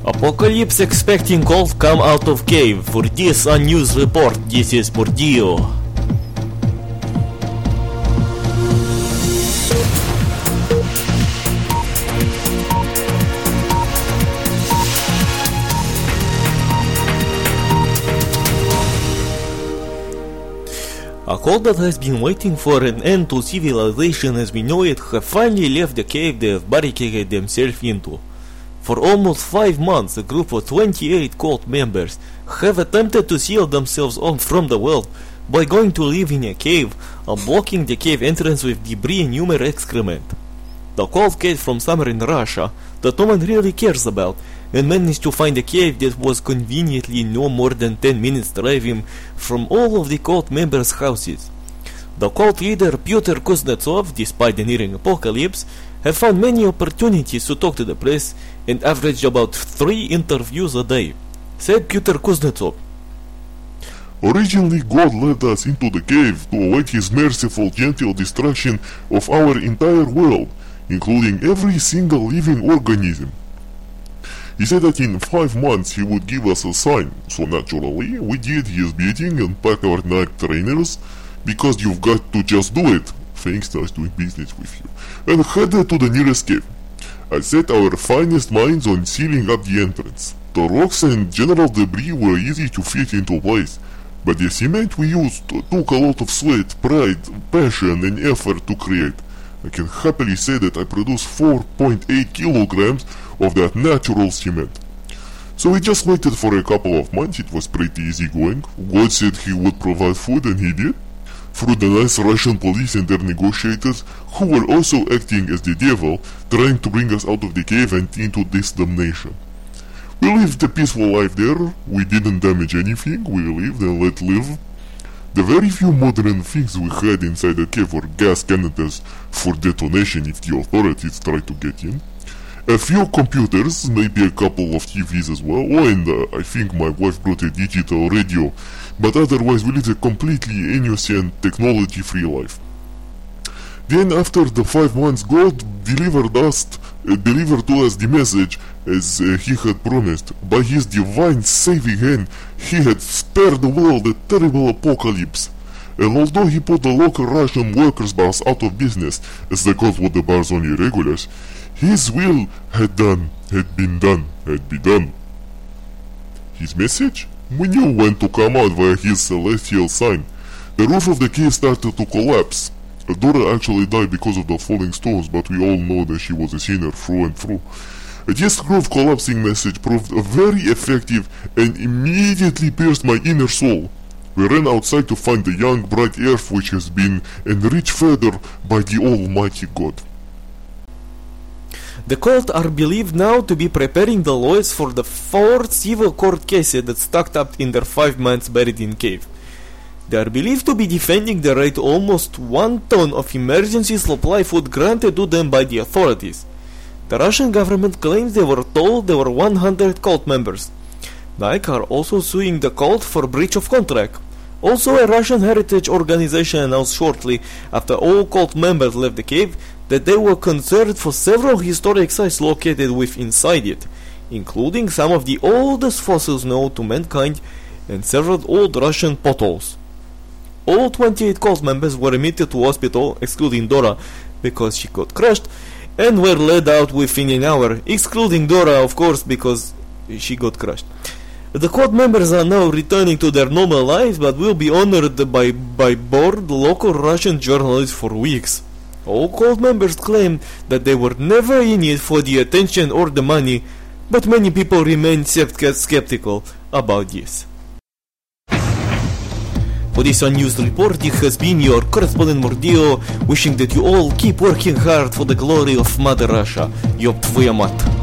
Apocalypse expecting cult come out of cave. For this on news report, this is Bordio. A cult that has been waiting for an end to civilization as we know it have finally left the cave they have barricaded themselves into. For almost 5 months, a group of 28 cult members have attempted to seal themselves off from the world by going to live in a cave and blocking the cave entrance with debris and human excrement. The cult came from somewhere in Russia that no one really cares about and managed to find a cave that was conveniently no more than 10 minutes driving from all of the cult members' houses. The cult leader Pyotr Kuznetsov, despite the nearing apocalypse, have found many opportunities to talk to the press and averaged about 3 interviews a day. Said Pyotr Kuznetsov. Originally, God led us into the cave to await His merciful, gentle destruction of our entire world, including every single living organism. He said that in 5 months He would give us a sign, so naturally we did His bidding and packed our Nike trainers, because you've got to just do it, thanks to us doing business with you, and headed to the nearest cave. I set our finest minds on sealing up the entrance. The rocks and general debris were easy to fit into place, but the cement we used took a lot of sweat, pride, passion and effort to create. I can happily say that I produced 4.8 kilograms of that natural cement. So we just waited for a couple of months. It was pretty easy going. God said He would provide food, and He did, through the nice Russian police and their negotiators, who were also acting as the devil, trying to bring us out of the cave and into this damnation. We lived a peaceful life there. We didn't damage anything. We lived and let live. The very few modern things we had inside the cave were gas cannons for detonation if the authorities tried to get in. A few computers, maybe a couple of TVs as well, and I think my wife brought a digital radio, but otherwise we lived a completely innocent, technology-free life. Then after the 5 months, God delivered to us the message as He had promised. By His divine saving hand, He had spared the world a terrible apocalypse. And although He put the local Russian workers' bars out of business, as they called what the bars only regulars, His will had been done. His message? We knew when to come out via His celestial sign. The roof of the cave started to collapse. Dora actually died because of the falling stones, but we all know that she was a sinner through and through. This roof collapsing message proved very effective and immediately pierced my inner soul. We ran outside to find the young, bright earth which has been enriched further by the Almighty God. The cult are believed now to be preparing the lawyers for the 4 civil court cases that stacked up in their 5 months buried in cave. They are believed to be defending the right to almost 1 ton of emergency supply food granted to them by the authorities. The Russian government claims they were told there were 100 cult members. Nike are also suing the cult for breach of contract. Also, a Russian heritage organization announced shortly after all cult members left the cave that they were concerned for several historic sites located inside it, including some of the oldest fossils known to mankind and several old Russian potholes. All 28 cult members were admitted to hospital, excluding Dora because she got crushed, and were led out within an hour, excluding Dora of course because she got crushed. The cult members are now returning to their normal lives but will be honored by bored local Russian journalists for weeks. All cult members claim that they were never in it for the attention or the money, but many people remain skeptical about this. For this news report, it has been your correspondent Bordio, wishing that you all keep working hard for the glory of Mother Russia. Ёб твою мать.